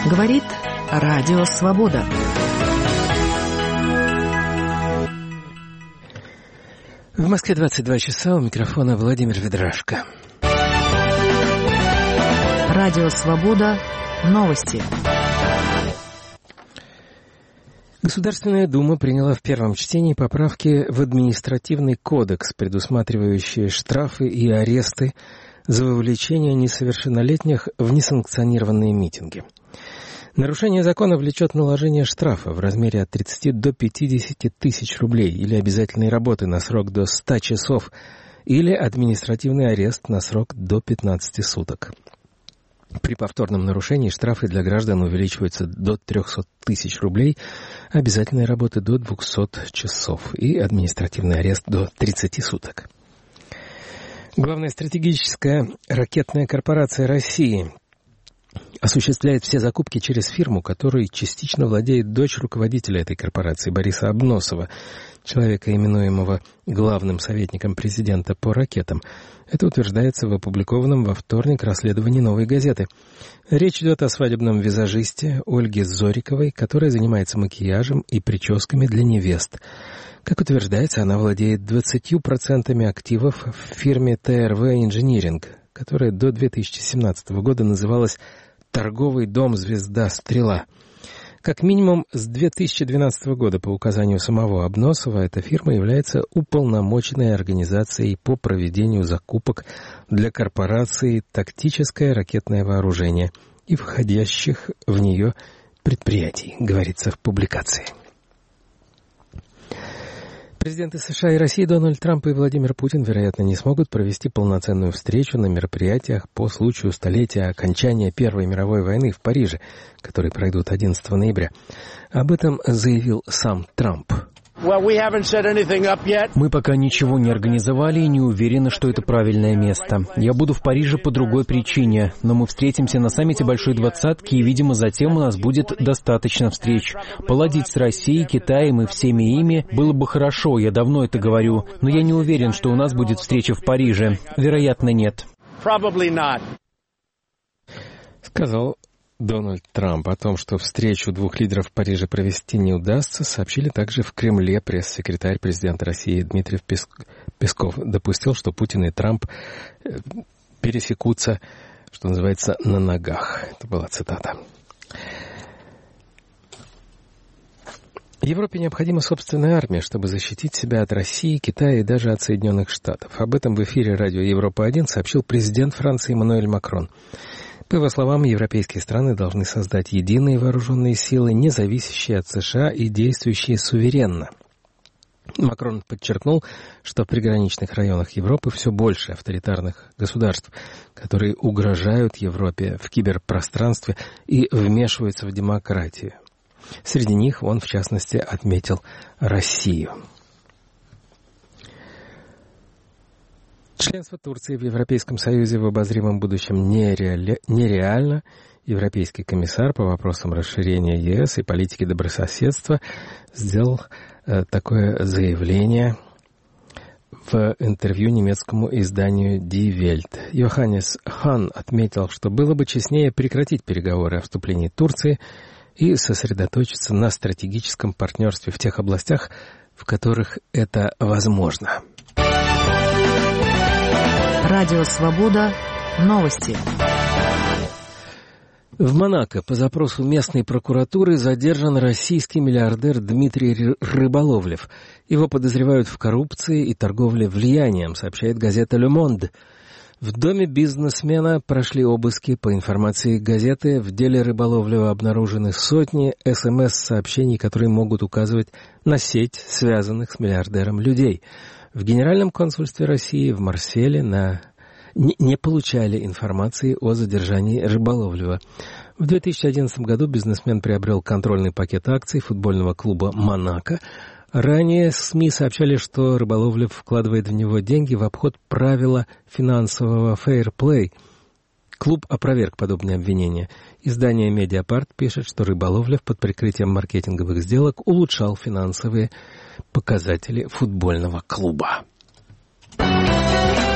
Говорит Радио Свобода. В Москве 22 часа, у микрофона Владимир Ведрашко. Радио Свобода. Новости. Государственная Дума приняла в первом чтении поправки в административный кодекс, предусматривающие штрафы и аресты за вовлечение несовершеннолетних в несанкционированные митинги. Нарушение закона влечет наложение штрафа в размере от 30 до 50 тысяч рублей или обязательной работы на срок до 100 часов или административный арест на срок до 15 суток. При повторном нарушении штрафы для граждан увеличиваются до 300 тысяч рублей, обязательной работы до 200 часов и административный арест до 30 суток. Главная стратегическая ракетная корпорация России осуществляет все закупки через фирму, которой частично владеет дочь руководителя этой корпорации Бориса Обносова, человека, именуемого главным советником президента по ракетам. Это утверждается в опубликованном во вторник расследовании «Новой газеты». Речь идет о свадебном визажисте Ольге Зориковой, которая занимается макияжем и прическами для невест. Как утверждается, она владеет 20% активов в фирме ТРВ Инжиниринг, которая до 2017 года называлась «Торговый дом «Звезда Стрела». Как минимум с 2012 года по указанию самого Обносова эта фирма является уполномоченной организацией по проведению закупок для корпорации «Тактическое ракетное вооружение» и входящих в нее предприятий, говорится в публикации. Президенты США и России Дональд Трамп и Владимир Путин, вероятно, не смогут провести полноценную встречу на мероприятиях по случаю столетия окончания Первой мировой войны в Париже, которые пройдут 11 ноября. Об этом заявил сам Трамп. Мы пока ничего не организовали и не уверены, что это правильное место. Я буду в Париже по другой причине, но мы встретимся на саммите Большой Двадцатки, и, видимо, затем у нас будет достаточно встреч. Поладить с Россией, Китаем и всеми ими было бы хорошо, я давно это говорю, но я не уверен, что у нас будет встреча в Париже. Вероятно, нет. Сказал Дональд Трамп. О том, что встречу двух лидеров в Париже провести не удастся, сообщили также в Кремле. Пресс-секретарь президента России Дмитрий Песков допустил, что Путин и Трамп пересекутся, что называется, на ногах. Это была цитата. Европе необходима собственная армия, чтобы защитить себя от России, Китая и даже от Соединенных Штатов. Об этом в эфире радио Европа-1 сообщил президент Франции Эммануэль Макрон. По его словам, европейские страны должны создать единые вооруженные силы, не зависящие от США и действующие суверенно. Макрон подчеркнул, что в приграничных районах Европы все больше авторитарных государств, которые угрожают Европе в киберпространстве и вмешиваются в демократию. Среди них он, в частности, отметил Россию. Членство Турции в Европейском Союзе в обозримом будущем нереально. Европейский комиссар по вопросам расширения ЕС и политики добрососедства сделал такое заявление в интервью немецкому изданию Die Welt. Йоханнес Хан отметил, что было бы честнее прекратить переговоры о вступлении Турции и сосредоточиться на стратегическом партнерстве в тех областях, в которых это возможно. Радио Свобода. Новости. В Монако по запросу местной прокуратуры задержан российский миллиардер Дмитрий Рыболовлев. Его подозревают в коррупции и торговле влиянием, сообщает газета «Le Monde». В доме бизнесмена прошли обыски. По информации газеты, в деле Рыболовлева обнаружены сотни СМС-сообщений, которые могут указывать на сеть связанных с миллиардером людей. В Генеральном консульстве России в Марселе не получали информации о задержании Рыболовлева. В 2011 году бизнесмен приобрел контрольный пакет акций футбольного клуба «Монако». Ранее СМИ сообщали, что Рыболовлев вкладывает в него деньги в обход правила финансового фейрплей. Клуб опроверг подобные обвинения. Издание «Медиапарт» пишет, что Рыболовлев под прикрытием маркетинговых сделок улучшал финансовые показатели футбольного клуба.